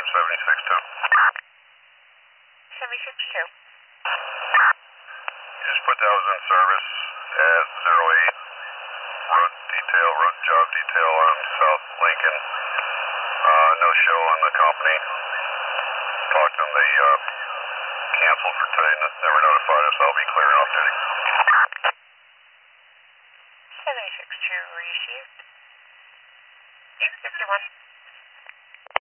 762. 762. Just put that was in service at 08. Road job detail on South Lincoln. No show on the company. Talked to them, they canceled for today, never notified us. I'll be clearing off duty. 762 received. 51.